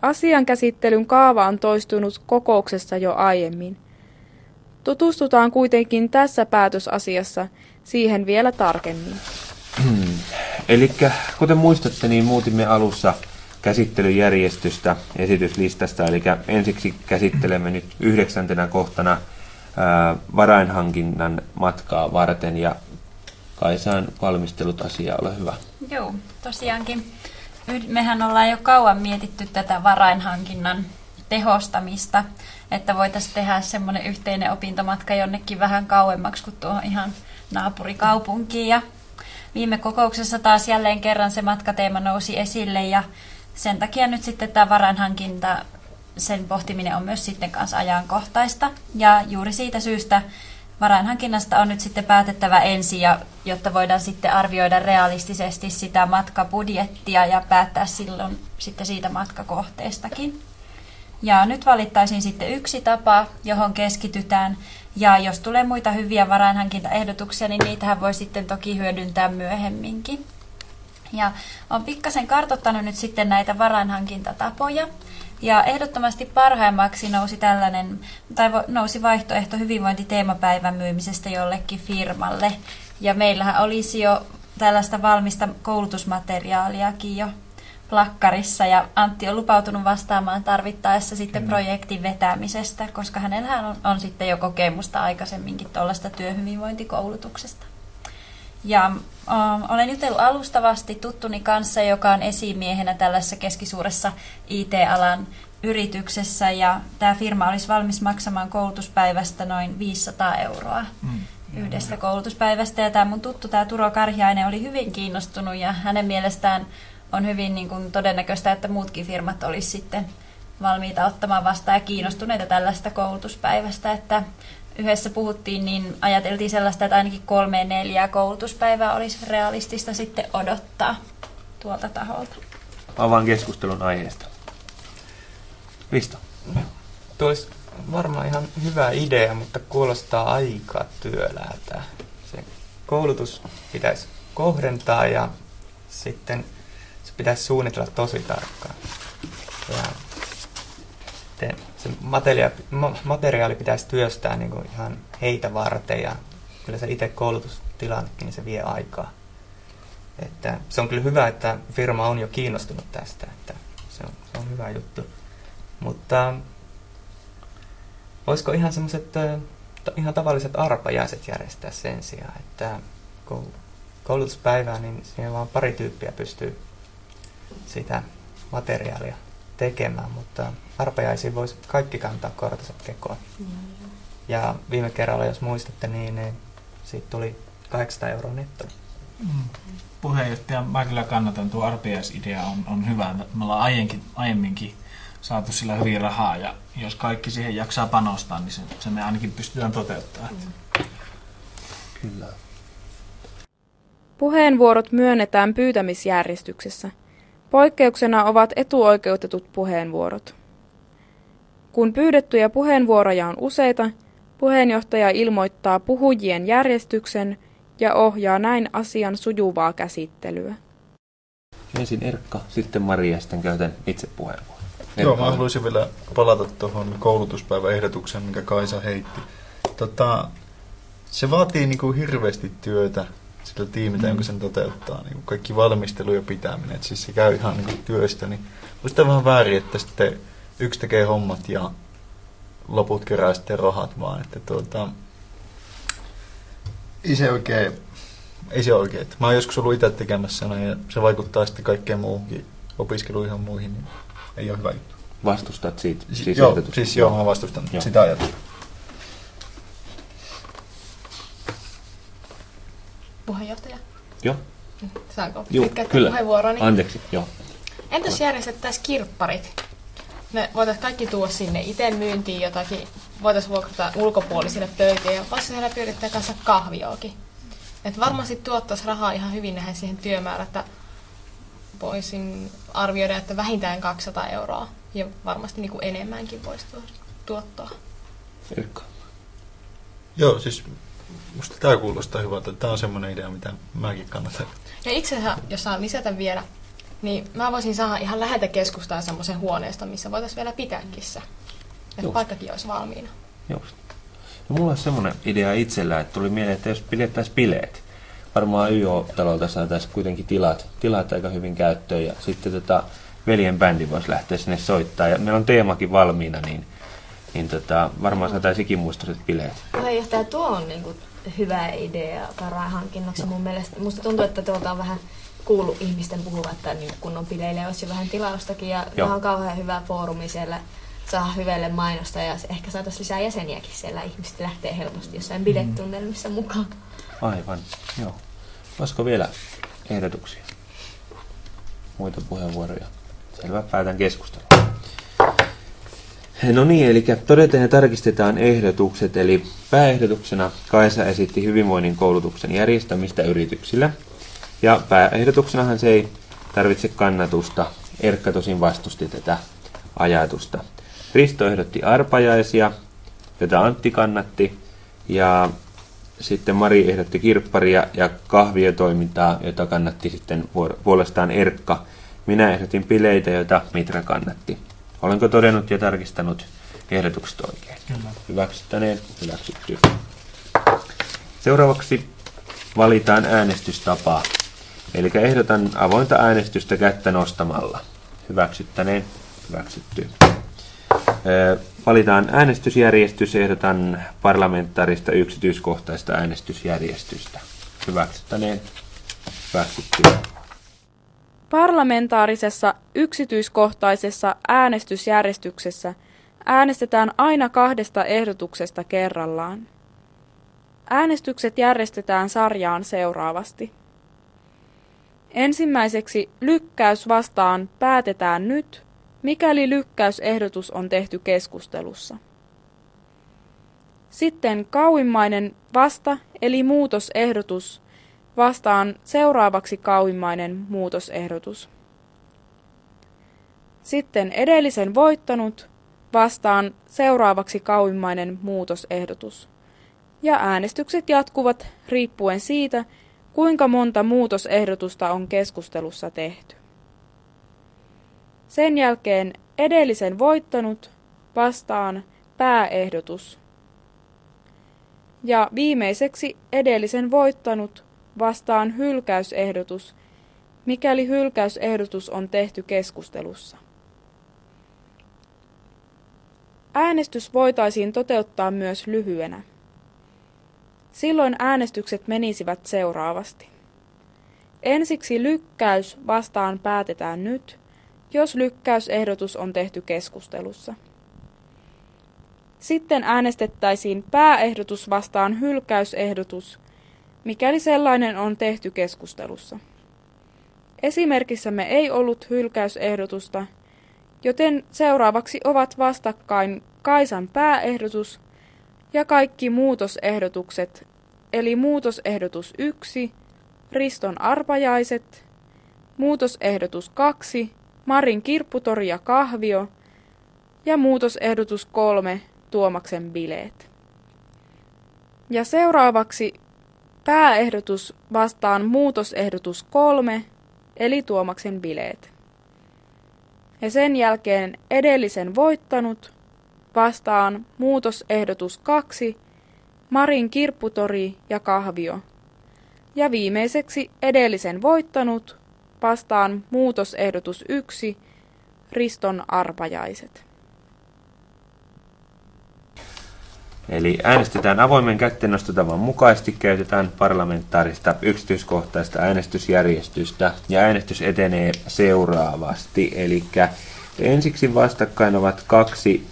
Asian käsittelyn kaava on toistunut kokouksessa jo aiemmin. Tutustutaan kuitenkin tässä päätösasiassa siihen vielä tarkemmin. Elikkä, kuten muistatte, niin muutimme alussa käsittelyjärjestystä esityslistasta, eli ensiksi käsittelemme nyt 9. kohtana varainhankinnan matkaa varten, ja Kaisaan valmistelut asiaa, ole hyvä. Joo, tosiaankin. Mehän ollaan jo kauan mietitty tätä varainhankinnan tehostamista, että voitaisiin tehdä semmoinen yhteinen opintomatka jonnekin vähän kauemmaksi kuin tuohon ihan naapurikaupunkiin. Ja viime kokouksessa taas jälleen kerran se matkateema nousi esille, ja sen takia nyt sitten tämä varainhankinta, sen pohtiminen on myös sitten kanssa ajankohtaista. Ja juuri siitä syystä varainhankinnasta on nyt sitten päätettävä ensin, jotta voidaan sitten arvioida realistisesti sitä matkabudjettia ja päättää silloin sitten siitä matkakohteestakin. Ja nyt valittaisiin sitten yksi tapa, johon keskitytään, ja jos tulee muita hyviä varainhankintaehdotuksia, niin niitähän voi sitten toki hyödyntää myöhemminkin. Ja olen pikkasen kartoittanut nyt sitten näitä varainhankintatapoja, ja ehdottomasti parhaimmaksi nousi vaihtoehto hyvinvointiteemapäivän myymisestä jollekin firmalle. Ja meillähän olisi jo tällaista valmista koulutusmateriaaliakin jo plakkarissa, ja Antti on lupautunut vastaamaan tarvittaessa sitten projektin vetämisestä, koska hänellähän on sitten jo kokemusta aikaisemminkin tuollaista työhyvinvointikoulutuksesta. Ja olen jutellut alustavasti tuttuni kanssa, joka on esimiehenä tällaisessa keskisuuressa IT-alan yrityksessä, ja tämä firma olisi valmis maksamaan koulutuspäivästä noin 500 € yhdestä koulutuspäivästä. Ja tämä mun tuttu, tämä Turo Karhiainen, oli hyvin kiinnostunut, ja hänen mielestään on hyvin niin kuin todennäköistä, että muutkin firmat olisi sitten valmiita ottamaan vastaan ja kiinnostuneita tällaista koulutuspäivästä, että yhdessä puhuttiin, niin ajateltiin sellaista, että ainakin 3-4 koulutuspäivää olisi realistista sitten odottaa tuolta taholta. Avaan keskustelun aiheesta. Risto. Tuo olisi varmaan ihan hyvä idea, mutta kuulostaa aika työläältä. Se koulutus pitäisi kohdentaa ja sitten se pitäisi suunnitella tosi tarkkaan. Ja se materiaali pitäisi työstää niin kuin ihan heitä varten, ja kyllä se itse koulutustilannekin, niin se vie aikaa. Että se on kyllä hyvä, että firma on jo kiinnostunut tästä, että se on hyvä juttu. Mutta voisiko ihan semmoiset ihan tavalliset arpajaiset järjestää sen sijaan, että koulutuspäivää, niin siihen vaan pari tyyppiä pystyy sitä materiaalia tekemään, mutta arpajaisiin voisi kaikki kantaa kortensa kekoon. Ja viime kerralla, jos muistatte, niin siitä tuli 800 € netto. Puheenjohtaja, mä kyllä kannatan, tuo arpajaisidea on hyvä. Me ollaan aiemminkin saatu sillä hyvin rahaa, ja jos kaikki siihen jaksaa panostaa, niin se me ainakin pystytään toteuttamaan. Kyllä. Puheenvuorot myönnetään pyytämisjärjestyksessä. Poikkeuksena ovat etuoikeutetut puheenvuorot. Kun pyydettyjä puheenvuoroja on useita, puheenjohtaja ilmoittaa puhujien järjestyksen ja ohjaa näin asian sujuvaa käsittelyä. Ensin Erkka, sitten Maria, sitten käytän itse puheenvuoron. Joo, mä haluaisin vielä palata tuohon koulutuspäiväehdotukseen, minkä Kaisa heitti. Se vaatii niinku hirveästi työtä sillä tiimiltä, jonka sen toteuttaa. Niin kaikki valmistelu ja pitäminen. Et siis se käy ihan niin työstä. Niin musta vähän väärin, että sitten yksi tekee hommat ja loput kerää sitten rahat vaan. Että ei se oikein. Mä oon joskus ollut itse tekemässä ja se vaikuttaa sitten kaikkeen muuhunkin, opiskeluihin ja muihin. Niin ei ole hyvä juttu. Vastustat siitä? Joo, mä vastustan sitä ajatusta. Puheenjohtaja? Joo. Saanko käyttää puheenvuoroni? Anteeksi, joo. Entäs järjestettäisiin kirpparit? Me voitaisiin kaikki tuoda sinne itse myyntiin jotakin. Voitaisiin vuokrata ulkopuolisille töitä ja voisi heillä pyörittää kanssa kahvioakin. Et varmasti tuottaisi rahaa ihan hyvin nähdä siihen työmäärään, että voisin arvioida, että vähintään 200 € ja varmasti niin kuin enemmänkin voisi tuottaa. Erkka. Joo, siis musta tämä kuulostaa hyvältä. Tämä on semmoinen idea, mitä mäkin kannatan. Ja itse asiassa, jos saan lisätä vielä, niin mä voisin saada ihan läheltä keskustaa semmoisen huoneesta, missä voitaisiin vielä pitääkin se. Että paikkakin olisi valmiina. Just. No, mulla on semmoinen idea itsellä, että tuli mieleen, että jos pidettäisiin bileet, varmaan YO-talolta saataisiin kuitenkin tilat aika hyvin käyttöön, ja sitten veljen bändi voisi lähteä sinne soittaa, ja meillä on teemakin valmiina, niin varmaan saataisiin ikimuistoiset bileet. Puheenjohtaja, tuo on niinku hyvä idea varainhankinnaksi mun mielestä. Musta tuntuu, että tuolta on vähän kuullut ihmisten puhuvat, että niin kun on bileille olisi jo vähän tilaustakin, ja tämä on kauhean hyvä foorumi siellä saada hyvälle mainosta, ja ehkä saataisiin lisää jäseniäkin siellä. Ihmiset lähtee helposti jossain biletunnelmissa mukaan. Aivan, joo. Olisiko vielä ehdotuksia? Muita puheenvuoroja? Selvä, päätän keskustelua. No niin, eli todetaan ja tarkistetaan ehdotukset, eli pääehdotuksena Kaisa esitti hyvinvoinnin koulutuksen järjestämistä yrityksillä, ja pääehdotuksenahan se ei tarvitse kannatusta, Erkka tosin vastusti tätä ajatusta. Risto ehdotti arpajaisia, jota Antti kannatti, ja sitten Mari ehdotti kirpparia ja kahviotoimintaa, jota kannatti sitten puolestaan Erkka. Minä ehdotin bileitä, joita Mitra kannatti. Olenko todennut ja tarkistanut ehdotukset oikein? Kyllä. Hyväksyttäneen, hyväksytty. Seuraavaksi valitaan äänestystapaa. Eli ehdotan avointa äänestystä kättä nostamalla. Hyväksyttäneen, hyväksytty. Valitaan äänestysjärjestys, ehdotan parlamentaarista yksityiskohtaista äänestysjärjestystä. Hyväksyttäneen, hyväksytty. Parlamentaarisessa yksityiskohtaisessa äänestysjärjestyksessä äänestetään aina 2 ehdotuksesta kerrallaan. Äänestykset järjestetään sarjaan seuraavasti. Ensimmäiseksi lykkäys vastaan päätetään nyt, mikäli lykkäysehdotus on tehty keskustelussa. Sitten kauimmainen vasta eli muutosehdotus vastaan seuraavaksi kauimmainen muutosehdotus. Sitten edellisen voittanut vastaan seuraavaksi kauimmainen muutosehdotus. Ja äänestykset jatkuvat riippuen siitä, kuinka monta muutosehdotusta on keskustelussa tehty. Sen jälkeen edellisen voittanut vastaan pääehdotus. Ja viimeiseksi edellisen voittanut vastaan hylkäysehdotus, mikäli hylkäysehdotus on tehty keskustelussa. Äänestys voitaisiin toteuttaa myös lyhyenä. Silloin äänestykset menisivät seuraavasti. Ensiksi lykkäys vastaan päätetään nyt, jos lykkäysehdotus on tehty keskustelussa. Sitten äänestettäisiin pääehdotus vastaan hylkäysehdotus, mikäli sellainen on tehty keskustelussa. Esimerkissämme ei ollut hylkäysehdotusta, joten seuraavaksi ovat vastakkain Kaisan pääehdotus ja kaikki muutosehdotukset, eli muutosehdotus 1, Riston arpajaiset, muutosehdotus 2, Marin kirpputori ja kahvio, ja muutosehdotus 3, Tuomaksen bileet. Ja seuraavaksi pääehdotus vastaan muutosehdotus 3, eli Tuomaksen bileet. Ja sen jälkeen edellisen voittanut vastaan muutosehdotus 2, Marin kirpputori ja kahvio. Ja viimeiseksi edellisen voittanut vastaan muutosehdotus 1, Riston arpajaiset. Eli äänestetään avoimen kättenostotavan mukaisesti, käytetään parlamentaarista yksityiskohtaista äänestysjärjestystä ja äänestys etenee seuraavasti. Eli ensiksi vastakkain ovat kaksi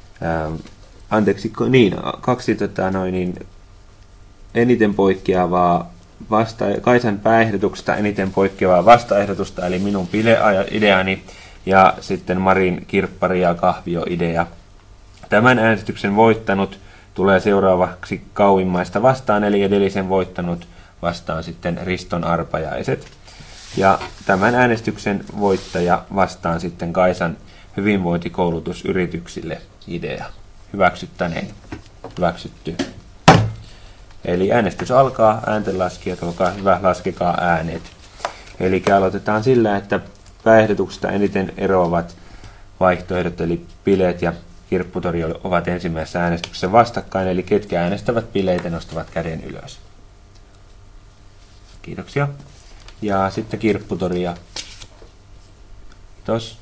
eniten poikkeavaa Kaisan pääehdotuksesta eniten poikkeavaa vastaehdotusta, eli minun ideani ja sitten Marin kirppari ja kahvio-idea. Tämän äänestyksen voittanut tulee seuraavaksi kauimmaista vastaan, eli edellisen voittanut vastaan sitten Riston arpajaiset. Ja tämän äänestyksen voittaja vastaan sitten Kaisan hyvinvointikoulutusyrityksille idea. Hyväksyttäneen. Hyväksytty. Eli äänestys alkaa, ääntenlaskijat, olkaa hyvä, laskekaa äänet. Eli aloitetaan sillä, että pääehdotuksesta eniten eroavat vaihtoehdot, eli bileet ja kirpputori ovat ensimmäisessä äänestyksessä vastakkain, eli ketkä äänestävät bileitä nostavat käden ylös. Kiitoksia. Ja sitten kirpputoria. Kiitos.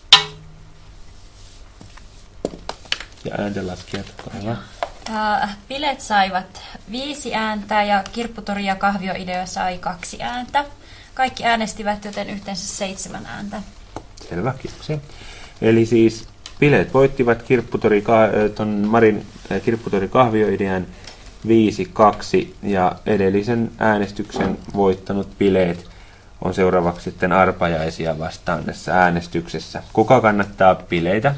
Ja ääntenlaskijat, olkaa hyvä. Bileet saivat 5 ääntä ja kirpputori ja kahvioidea sai 2 ääntä. Kaikki äänestivät, joten yhteensä 7 ääntä. Selvä, kiitoksia. Eli siis bileet voittivat Marin kirpputori kahvioidean 5-2 ja edellisen äänestyksen voittanut bileet on seuraavaksi sitten arpajaisia vastaan tässä äänestyksessä. Kuka kannattaa bileitä?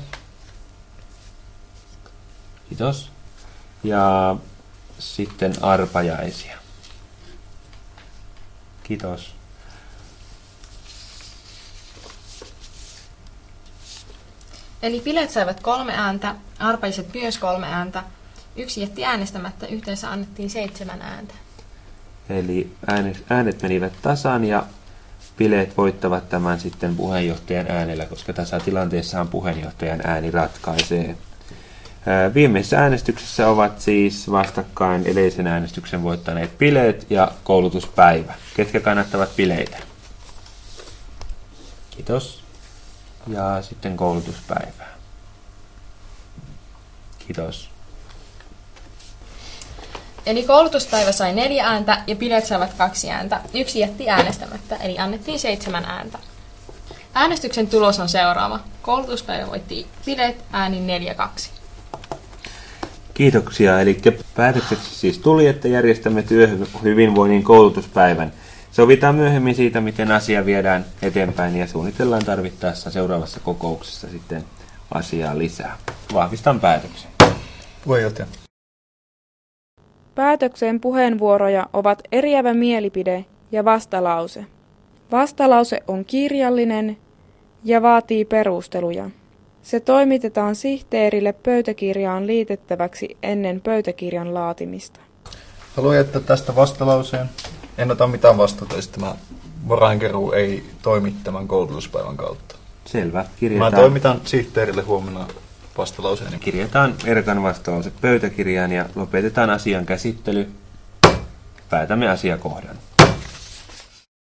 Kiitos. Ja sitten arpajaisia. Kiitos. Eli bileet saivat 3 ääntä, arpaiset myös 3 ääntä. 1 jätti äänestämättä, yhteensä annettiin 7 ääntä. Eli äänet menivät tasan ja bileet voittavat tämän sitten puheenjohtajan äänellä, koska tasatilanteessahan puheenjohtajan ääni ratkaisee. Viimeisessä äänestyksessä ovat siis vastakkain edellisen äänestyksen voittaneet bileet ja koulutuspäivä. Ketkä kannattavat bileitä? Kiitos. Ja sitten koulutuspäivää. Kiitos. Eli koulutuspäivä sai 4 ääntä ja bileet saivat 2 ääntä. 1 jätti äänestämättä, eli annettiin 7 ääntä. Äänestyksen tulos on seuraava. Koulutuspäivä voitti bileet äänin 4-2. Kiitoksia. Eli päätökseksi siis tuli, että järjestämme työhyvinvoinnin koulutuspäivän. Sovitaan myöhemmin siitä, miten asia viedään eteenpäin ja suunnitellaan tarvittaessa seuraavassa kokouksessa sitten asiaa lisää. Vahvistan päätöksen. Puheenjohtaja. Päätökseen puheenvuoroja ovat eriävä mielipide ja vastalause. Vastalause on kirjallinen ja vaatii perusteluja. Se toimitetaan sihteerille pöytäkirjaan liitettäväksi ennen pöytäkirjan laatimista. Haluan jättää tästä vastalauseen. En ota mitään vastuuta, jos tämä varainkeruu ei toimi tämän koulutuspäivän kautta. Selvä. Mä toimitan sihteerille huomenna vastalauseeni. Kirjataan Erkan vastalause pöytäkirjaan ja lopetetaan asian käsittely. Päätämme asiakohdan.